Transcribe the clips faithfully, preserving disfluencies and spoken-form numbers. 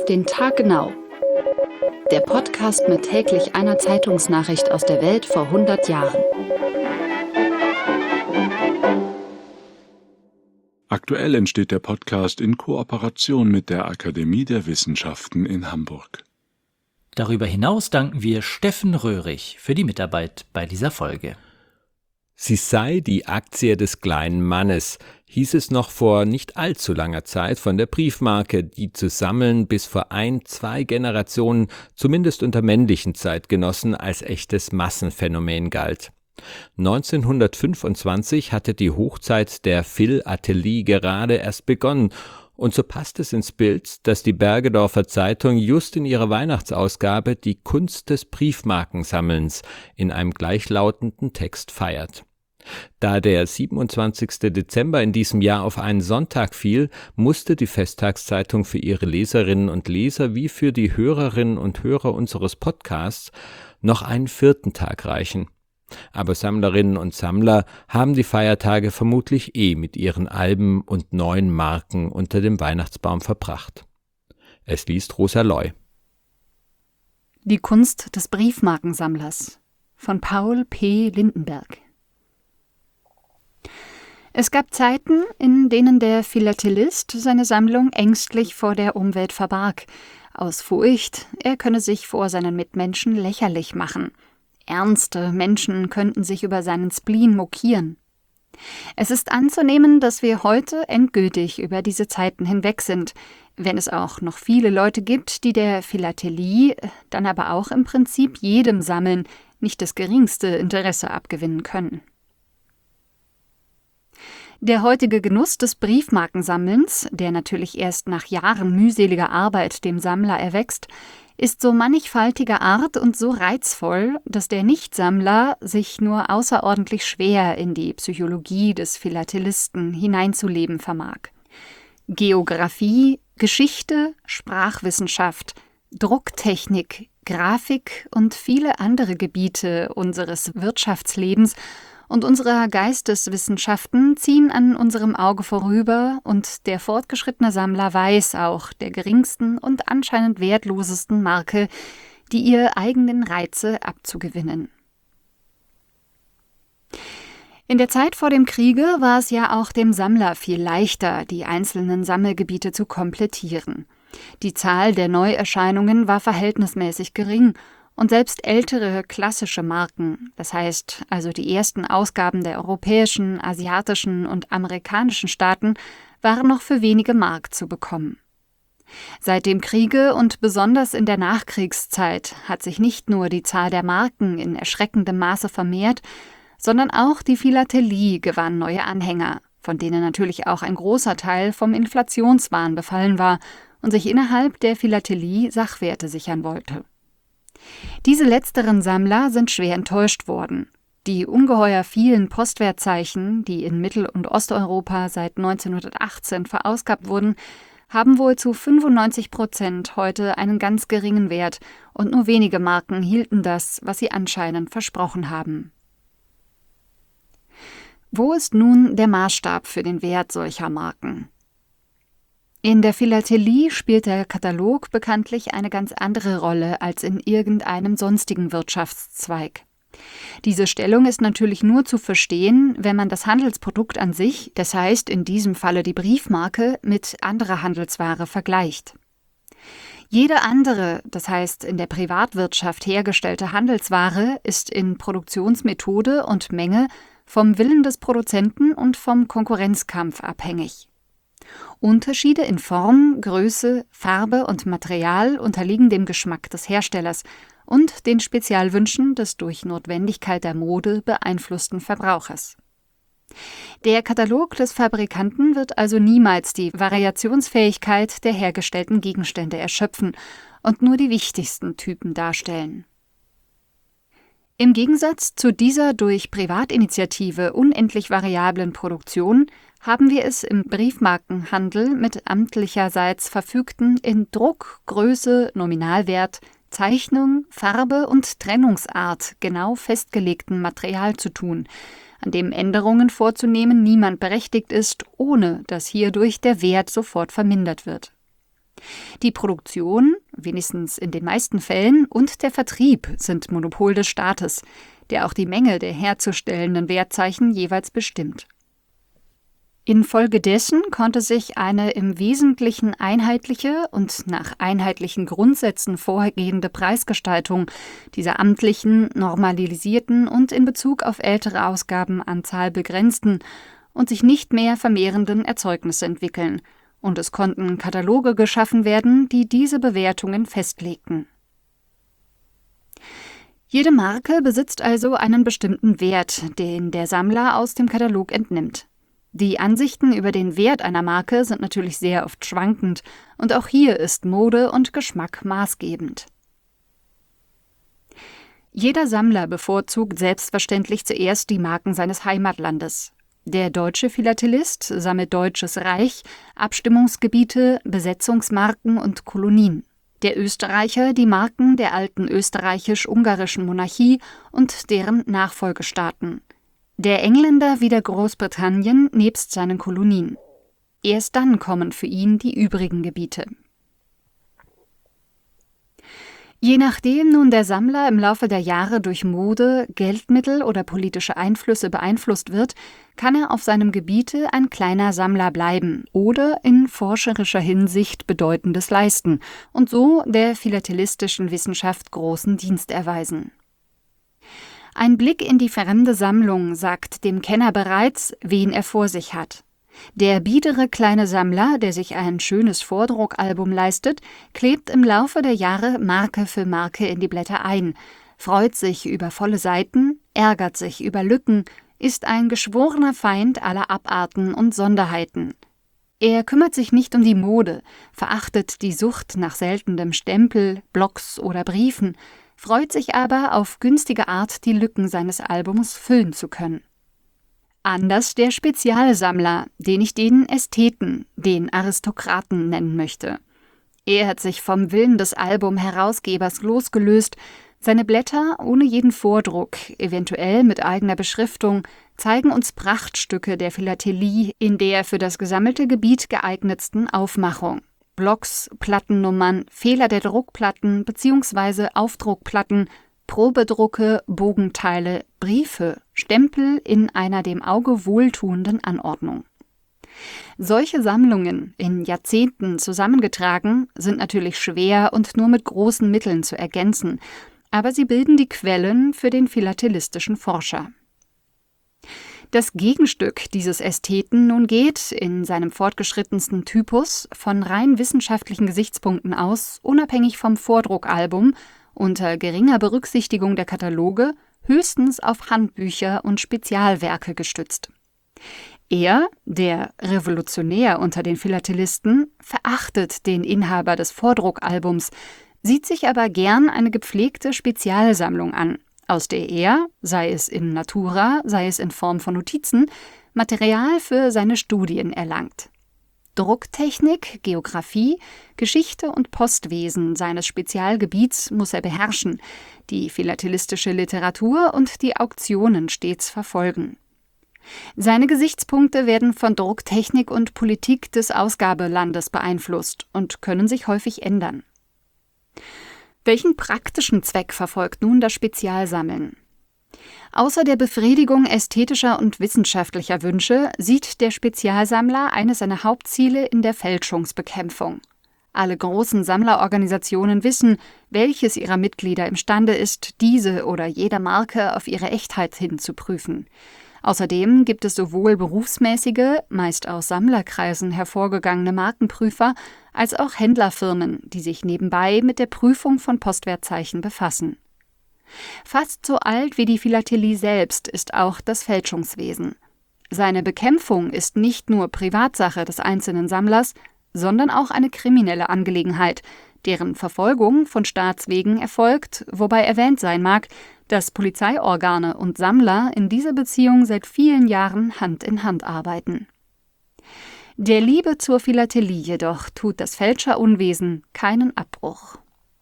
den Tag genau. Der Podcast mit täglich einer Zeitungsnachricht aus der Welt vor hundert Jahren. Aktuell entsteht der Podcast in Kooperation mit der Akademie der Wissenschaften in Hamburg. Darüber hinaus danken wir Steffen Röhrig für die Mitarbeit bei dieser Folge. Sie sei die Aktie des kleinen Mannes, hieß es noch vor nicht allzu langer Zeit von der Briefmarke, die zu sammeln bis vor ein, zwei Generationen, zumindest unter männlichen Zeitgenossen, als echtes Massenphänomen galt. neunzehnhundertfünfundzwanzig hatte die Hochzeit der Philatelie gerade erst begonnen, und so passt es ins Bild, dass die Bergedorfer Zeitung just in ihrer Weihnachtsausgabe die Kunst des Briefmarkensammelns in einem gleichlautenden Text feiert. Da der siebenundzwanzigster Dezember in diesem Jahr auf einen Sonntag fiel, musste die Festtagszeitung für ihre Leserinnen und Leser wie für die Hörerinnen und Hörer unseres Podcasts noch einen vierten Tag reichen. Aber Sammlerinnen und Sammler haben die Feiertage vermutlich eh mit ihren Alben und neuen Marken unter dem Weihnachtsbaum verbracht. Es liest Rosa Loy. Die Kunst des Briefmarkensammlers von Paul P. Lindenberg. Es gab Zeiten, in denen der Philatelist seine Sammlung ängstlich vor der Umwelt verbarg, aus Furcht, er könne sich vor seinen Mitmenschen lächerlich machen. Ernste Menschen könnten sich über seinen Spleen mokieren. Es ist anzunehmen, dass wir heute endgültig über diese Zeiten hinweg sind, wenn es auch noch viele Leute gibt, die der Philatelie, dann aber auch im Prinzip jedem Sammeln, nicht das geringste Interesse abgewinnen können. Der heutige Genuss des Briefmarkensammelns, der natürlich erst nach Jahren mühseliger Arbeit dem Sammler erwächst, ist so mannigfaltiger Art und so reizvoll, dass der Nichtsammler sich nur außerordentlich schwer in die Psychologie des Philatelisten hineinzuleben vermag. Geographie, Geschichte, Sprachwissenschaft, Drucktechnik, Grafik und viele andere Gebiete unseres Wirtschaftslebens und unserer Geisteswissenschaften ziehen an unserem Auge vorüber, und der fortgeschrittene Sammler weiß auch der geringsten und anscheinend wertlosesten Marke, die ihr eigenen Reize abzugewinnen. In der Zeit vor dem Kriege war es ja auch dem Sammler viel leichter, die einzelnen Sammelgebiete zu komplettieren. Die Zahl der Neuerscheinungen war verhältnismäßig gering, und selbst ältere klassische Marken, das heißt also die ersten Ausgaben der europäischen, asiatischen und amerikanischen Staaten, waren noch für wenige Mark zu bekommen. Seit dem Kriege und besonders in der Nachkriegszeit hat sich nicht nur die Zahl der Marken in erschreckendem Maße vermehrt, sondern auch die Philatelie gewann neue Anhänger, von denen natürlich auch ein großer Teil vom Inflationswahn befallen war und sich innerhalb der Philatelie Sachwerte sichern wollte. Diese letzteren Sammler sind schwer enttäuscht worden. Die ungeheuer vielen Postwertzeichen, die in Mittel- und Osteuropa seit neunzehnhundertachtzehn verausgabt wurden, haben wohl zu fünfundneunzig Prozent heute einen ganz geringen Wert, und nur wenige Marken hielten das, was sie anscheinend versprochen haben. Wo ist nun der Maßstab für den Wert solcher Marken? In der Philatelie spielt der Katalog bekanntlich eine ganz andere Rolle als in irgendeinem sonstigen Wirtschaftszweig. Diese Stellung ist natürlich nur zu verstehen, wenn man das Handelsprodukt an sich, das heißt in diesem Falle die Briefmarke, mit anderer Handelsware vergleicht. Jede andere, das heißt in der Privatwirtschaft hergestellte Handelsware, ist in Produktionsmethode und Menge vom Willen des Produzenten und vom Konkurrenzkampf abhängig. Unterschiede in Form, Größe, Farbe und Material unterliegen dem Geschmack des Herstellers und den Spezialwünschen des durch Notwendigkeit der Mode beeinflussten Verbrauchers. Der Katalog des Fabrikanten wird also niemals die Variationsfähigkeit der hergestellten Gegenstände erschöpfen und nur die wichtigsten Typen darstellen. Im Gegensatz zu dieser durch Privatinitiative unendlich variablen Produktion haben wir es im Briefmarkenhandel mit amtlicherseits verfügten in Druck, Größe, Nominalwert, Zeichnung, Farbe und Trennungsart genau festgelegten Material zu tun, an dem Änderungen vorzunehmen niemand berechtigt ist, ohne dass hierdurch der Wert sofort vermindert wird. Die Produktion, wenigstens in den meisten Fällen, und der Vertrieb sind Monopol des Staates, der auch die Menge der herzustellenden Wertzeichen jeweils bestimmt. Infolgedessen konnte sich eine im Wesentlichen einheitliche und nach einheitlichen Grundsätzen vorgehende Preisgestaltung dieser amtlichen, normalisierten und in Bezug auf ältere Ausgabenanzahl begrenzten und sich nicht mehr vermehrenden Erzeugnisse entwickeln, und es konnten Kataloge geschaffen werden, die diese Bewertungen festlegten. Jede Marke besitzt also einen bestimmten Wert, den der Sammler aus dem Katalog entnimmt. Die Ansichten über den Wert einer Marke sind natürlich sehr oft schwankend, und auch hier ist Mode und Geschmack maßgebend. Jeder Sammler bevorzugt selbstverständlich zuerst die Marken seines Heimatlandes. Der deutsche Philatelist sammelt Deutsches Reich, Abstimmungsgebiete, Besetzungsmarken und Kolonien. Der Österreicher die Marken der alten österreichisch-ungarischen Monarchie und deren Nachfolgestaaten. Der Engländer wieder Großbritannien nebst seinen Kolonien. Erst dann kommen für ihn die übrigen Gebiete. Je nachdem nun der Sammler im Laufe der Jahre durch Mode, Geldmittel oder politische Einflüsse beeinflusst wird, kann er auf seinem Gebiete ein kleiner Sammler bleiben oder in forscherischer Hinsicht Bedeutendes leisten und so der philatelistischen Wissenschaft großen Dienst erweisen. Ein Blick in die fremde Sammlung sagt dem Kenner bereits, wen er vor sich hat. Der biedere kleine Sammler, der sich ein schönes Vordruckalbum leistet, klebt im Laufe der Jahre Marke für Marke in die Blätter ein, freut sich über volle Seiten, ärgert sich über Lücken, ist ein geschworener Feind aller Abarten und Sonderheiten. Er kümmert sich nicht um die Mode, verachtet die Sucht nach seltenem Stempel, Blocks oder Briefen, freut sich aber auf günstige Art, die Lücken seines Albums füllen zu können. Anders der Spezialsammler, den ich den Ästheten, den Aristokraten nennen möchte. Er hat sich vom Willen des Albumherausgebers losgelöst, seine Blätter ohne jeden Vordruck, eventuell mit eigener Beschriftung, zeigen uns Prachtstücke der Philatelie in der für das gesammelte Gebiet geeignetsten Aufmachung. Blocks, Plattennummern, Fehler der Druckplatten bzw. Aufdruckplatten, Probedrucke, Bogenteile, Briefe, Stempel in einer dem Auge wohltuenden Anordnung. Solche Sammlungen, in Jahrzehnten zusammengetragen, sind natürlich schwer und nur mit großen Mitteln zu ergänzen, aber sie bilden die Quellen für den philatelistischen Forscher. Das Gegenstück dieses Ästheten nun geht, in seinem fortgeschrittensten Typus, von rein wissenschaftlichen Gesichtspunkten aus, unabhängig vom Vordruckalbum, unter geringer Berücksichtigung der Kataloge, höchstens auf Handbücher und Spezialwerke gestützt. Er, der Revolutionär unter den Philatelisten, verachtet den Inhaber des Vordruckalbums, sieht sich aber gern eine gepflegte Spezialsammlung an, aus der er, sei es in Natura, sei es in Form von Notizen, Material für seine Studien erlangt. Drucktechnik, Geographie, Geschichte und Postwesen seines Spezialgebiets muss er beherrschen, die philatelistische Literatur und die Auktionen stets verfolgen. Seine Gesichtspunkte werden von Drucktechnik und Politik des Ausgabelandes beeinflusst und können sich häufig ändern. Welchen praktischen Zweck verfolgt nun das Spezialsammeln? Außer der Befriedigung ästhetischer und wissenschaftlicher Wünsche sieht der Spezialsammler eines seiner Hauptziele in der Fälschungsbekämpfung. Alle großen Sammlerorganisationen wissen, welches ihrer Mitglieder imstande ist, diese oder jede Marke auf ihre Echtheit hin zu prüfen. Außerdem gibt es sowohl berufsmäßige, meist aus Sammlerkreisen hervorgegangene Markenprüfer, als auch Händlerfirmen, die sich nebenbei mit der Prüfung von Postwertzeichen befassen. Fast so alt wie die Philatelie selbst ist auch das Fälschungswesen. Seine Bekämpfung ist nicht nur Privatsache des einzelnen Sammlers, sondern auch eine kriminelle Angelegenheit, deren Verfolgung von Staatswegen erfolgt, wobei erwähnt sein mag, dass Polizeiorgane und Sammler in dieser Beziehung seit vielen Jahren Hand in Hand arbeiten. Der Liebe zur Philatelie jedoch tut das Fälscherunwesen keinen Abbruch.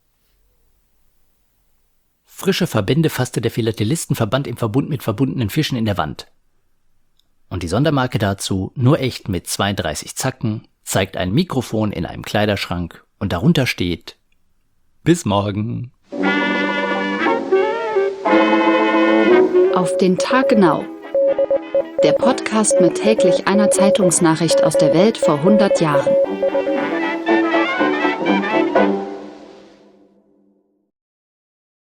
Frische Verbände fasste der Philatelistenverband im Verbund mit verbundenen Fischen in der Wand. Und die Sondermarke dazu nur echt mit zweiunddreißig Zacken, zeigt ein Mikrofon in einem Kleiderschrank und darunter steht: Bis morgen. Auf den Tag genau. Der Podcast mit täglich einer Zeitungsnachricht aus der Welt vor hundert Jahren.